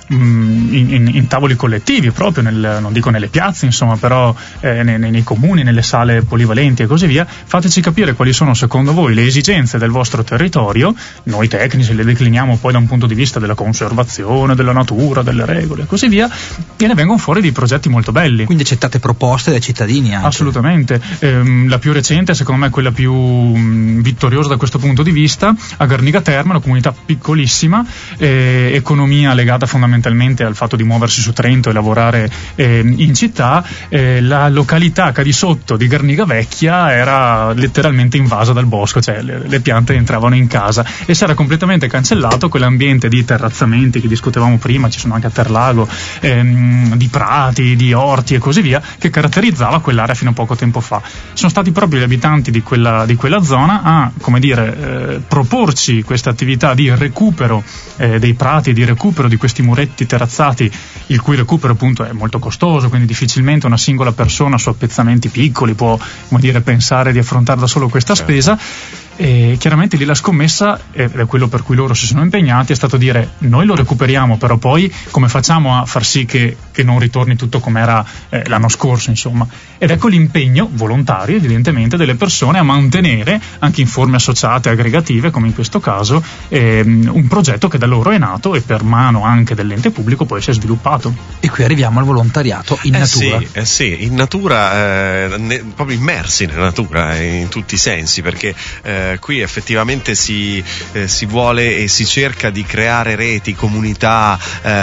in tavoli collettivi, proprio non dico nelle piazze, insomma, però nei comuni, nelle sale polivalenti e così via. Fateci capire quali sono secondo voi le esigenze del vostro territorio. Noi tecnici le decliniamo poi da un punto di vista della conservazione, della natura, delle regole e così via, e ne vengono fuori dei progetti molto belli. Quindi accettate proposte dai cittadini anche. Assolutamente. La più recente, secondo me, è quella più vittoriosa da questo punto di vista, a Garniga Terme, una comunità piccolissima, economia legata fondamentalmente al fatto di muoversi su Trento e lavorare in città. La località Cadisotto di Garniga Vecchia era letteralmente invasa dal bosco, cioè le piante entravano in casa e si era completamente cancellato quell'ambiente di terrazzamenti che discutevamo prima, ci sono anche a Terlago, di prati, di orti e così via, che caratterizzava quell'area fino a poco tempo fa. Sono stati proprio gli abitanti di quella zona a, proporci questa attività di recupero dei prati, di recupero di questi muretti terrazzati, il cui recupero appunto è molto costoso, quindi difficilmente una singola persona su appezzamenti piccoli può, pensare di affrontare da solo questa spesa. E chiaramente lì la scommessa, ed è quello per cui loro si sono impegnati, è stato dire: noi lo recuperiamo, però poi come facciamo a far sì che non ritorni tutto come era l'anno scorso, insomma. Ed ecco l'impegno volontario, evidentemente, delle persone a mantenere, anche in forme associate aggregative come in questo caso, un progetto che da loro è nato e per mano anche dell'ente pubblico poi si è sviluppato. E qui arriviamo al volontariato in natura. Sì, in natura, proprio immersi nella natura in tutti i sensi, perché qui effettivamente si vuole e si cerca di creare reti, comunità,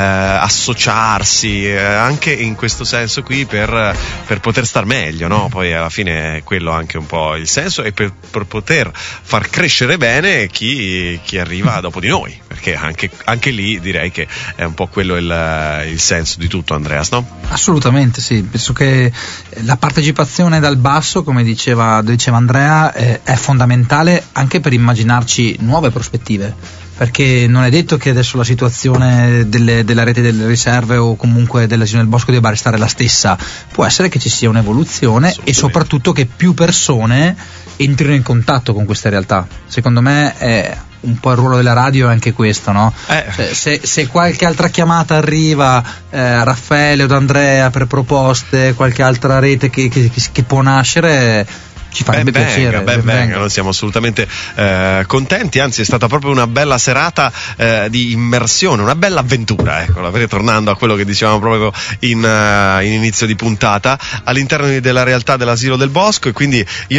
associarsi, anche in questo senso qui per poter star meglio, no? Poi alla fine è quello anche un po' il senso, e per poter far crescere bene chi arriva dopo di noi, perché anche lì direi che è un po' quello il senso di tutto, Andreas, no? Assolutamente sì, penso che la partecipazione dal basso, come diceva Andrea, è fondamentale anche per immaginarci nuove prospettive, perché non è detto che adesso la situazione della rete delle riserve o comunque dell'asilo del bosco debba restare la stessa. Può essere che ci sia un'evoluzione e soprattutto che più persone entrino in contatto con queste realtà. Secondo me è un po' il ruolo della radio è anche questo, no? Se qualche altra chiamata arriva, Raffaele o Andrea, per proposte, qualche altra rete che può nascere, ci farebbe piacere. Ben venga, noi siamo assolutamente contenti, anzi è stata proprio una bella serata di immersione, una bella avventura, ecco, tornando a quello che dicevamo proprio in inizio di puntata, all'interno della realtà dell'asilo del bosco. E quindi io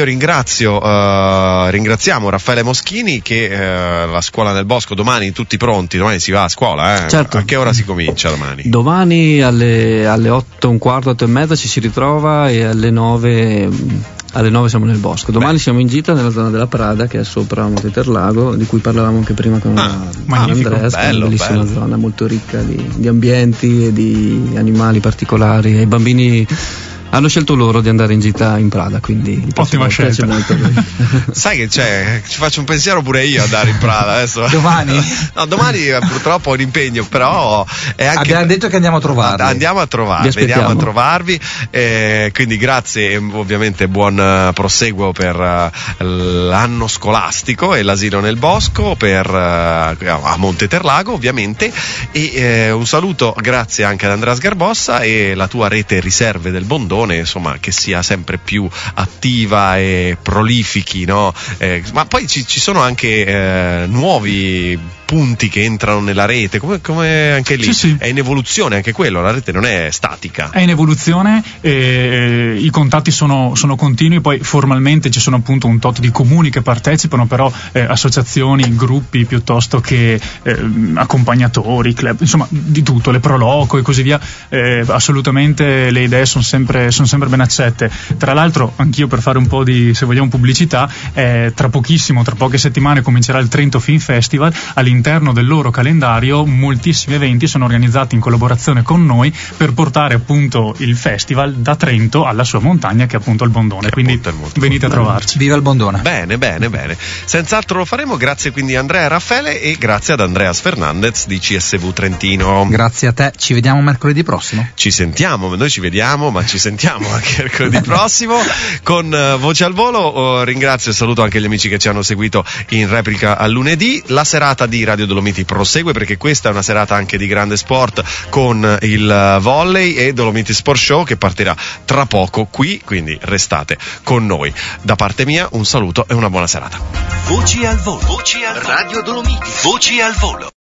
ringraziamo Raffaele Moschini, che la scuola nel bosco domani tutti pronti, domani si va a scuola, Certo. A che ora si comincia domani? Domani alle 8:15, 8:30 ci si ritrova, e alle 9 siamo nel bosco. Domani siamo in gita nella zona della Prada, che è sopra Monte Terlago, di cui parlavamo anche prima con Andrea. È una bellissima zona, molto ricca di ambienti e di animali particolari, e i bambini hanno scelto loro di andare in gita in Prada, quindi ottima scelta. Molto. Sai che c'è, ci faccio un pensiero pure io andare in Prada adesso. Domani? No, domani purtroppo ho un impegno, però è anche... Abbiamo detto che andiamo a trovarvi. Andiamo a trovarvi, vediamo a trovarvi, quindi grazie e ovviamente buon proseguo per l'anno scolastico e l'asilo nel bosco a Monte Terlago ovviamente, e un saluto, grazie anche ad Andrea Sgarbossa e la tua rete riserve del Bondone, insomma, che sia sempre più attiva e prolifichi, no? Ma poi ci sono anche nuovi punti che entrano nella rete, come anche lì sì. È in evoluzione anche quello, la rete non è statica, è in evoluzione, i contatti sono continui, poi formalmente ci sono appunto un tot di comuni che partecipano, però associazioni, gruppi piuttosto che accompagnatori, club, insomma di tutto, le proloco e così via, assolutamente le idee sono sempre ben accette. Tra l'altro anch'io, per fare un po' di, se vogliamo, pubblicità, tra poche settimane comincerà il Trento Film Festival. All'interno del loro calendario moltissimi eventi sono organizzati in collaborazione con noi per portare appunto il festival da Trento alla sua montagna, che è appunto il Bondone, quindi venite a trovarci. Viva il Bondone. Bene, senz'altro lo faremo. Grazie quindi a Andrea e Raffaele, e grazie ad Andreas Fernandez di CSV Trentino. Grazie a te, ci vediamo mercoledì prossimo. Ci sentiamo, noi ci vediamo, ma ci sentiamo anche mercoledì prossimo con Voce al Volo. Ringrazio e saluto anche gli amici che ci hanno seguito in replica a lunedì. La serata di Radio Dolomiti prosegue, perché questa è una serata anche di grande sport con il volley e Dolomiti Sport Show, che partirà tra poco qui, quindi restate con noi. Da parte mia un saluto e una buona serata. Voci al volo. Radio Dolomiti. Voci al volo.